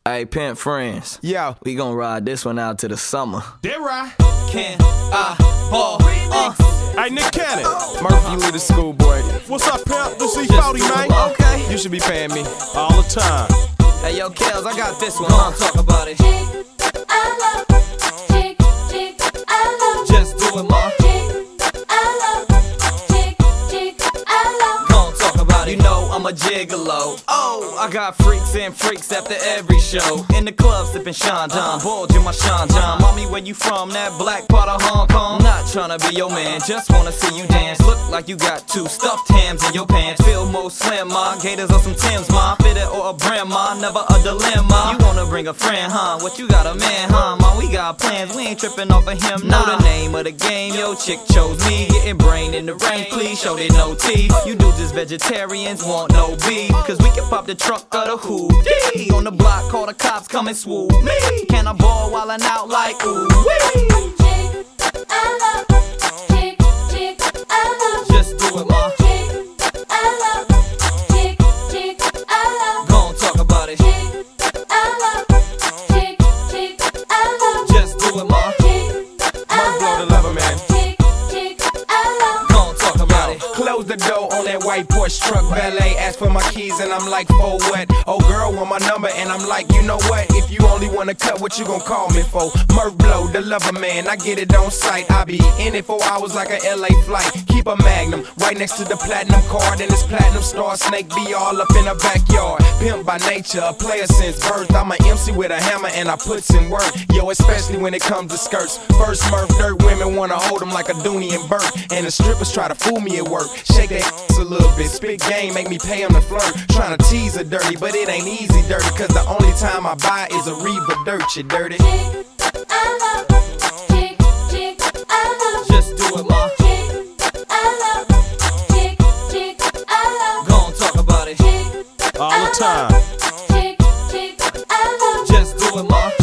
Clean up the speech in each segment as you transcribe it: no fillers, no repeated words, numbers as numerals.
Hey, Pimp Friends. Yo, we gon' ride this one out to the summer. that right. Can I ball? Hey, Nick Cannon, Murphy Lee the schoolboy. What's up, Pimp? This E40, man. Okay. You should be paying me all the time. Hey, yo, Kels, I got this one. Talk about it. Just do it, ma. You know I'm a gigolo. Oh, I got freaks and freaks after every show. In the club sipping Sean John, bulge in my Sean John. Mommy, where you from? That black part of Hong Kong. Not tryna be your man, just wanna see you dance. Look like you got two stuffed hams in your pants. Feel more slim, ma. Gators or some Timbs, ma. Fitted or a brand, ma. Never a dilemma. You wanna bring a friend, huh? What you got a man, huh? Ma, we got plans, we ain't tripping off of him. Know the name of the game, yo, chick chose me. Getting brain in the rain, please show they no teeth. You do just vegetarians want no beef, cause we can pop the truck of the hoopty. On the block, call the cops, come and swoop me. Can I ball while I'm out like ooh wee? Just do it, ma. Gon' talk about it. Just do it, ma. Murph blow the lever, man. Gon' talk about it. Close the door on that white Porsche truck. Valet asked for my keys and I'm like, for what? Oh, girl want my number and I'm like, you know what? If you only wanna cut, what you gon' call me for? Murph blow, the lover man, I get it on sight. I be in it 4 hours like a LA flight. Keep a Magnum right next to the platinum card, and this platinum star snake be all up in the backyard. Pimp by nature, a player since birth. I'm an MC with a hammer and I puts in work. Yo, especially when it comes to skirts. First Murph dirt women wanna hold them like a Dooney and Burt, and the strippers try to fool me at work. Shake that ass a little bit, spit game, make me pay them to flirt. Tryna tease her dirty, but it ain't easy dirty, cause the only time I buy is a Reva dirt, you dirty. Just do it, ma. Gon' talk about it. All the time. Just do it, ma.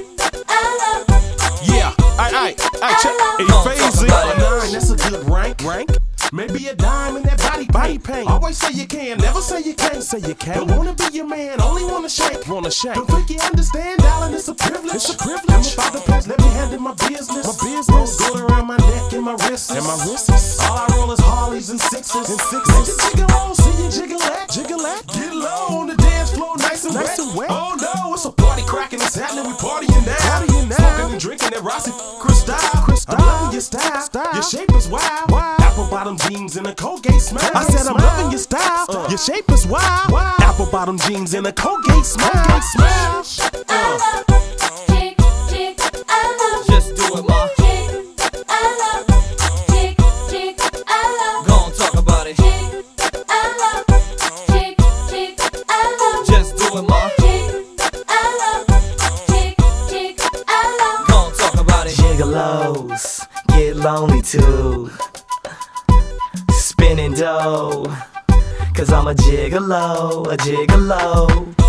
Yeah, aight, check. Hey, Fazy. $9, that's a good rank. Maybe a dime in that body paint. Always say you can, never say you can't. Say you can't. Don't wanna be your man, only wanna shake. Wanna shake. Don't think you understand, darling, it's a privilege. It's a privilege. I'm about to pass, let me handle my business. Gold around my neck and my wrists. All I roll is Harleys and sixes. Make it jiggle on, see you jiggle at. Get low on the dance floor, nice and wet. Oh no, it's a party cracking, it's happening, we partying now. Smoking and drinking that Rossi Crystal. I'm loving your style. Your shape is wild. Apple bottom jeans and a Colgate smile. I said I'm loving your style. Your shape is wild. Apple bottom jeans and a Colgate smile. Just do it, ma. Gon' talk about it. Just do it, ma. Gon' talk about it. Gigolos get lonely too. Spinning dough, cause I'm a gigolo.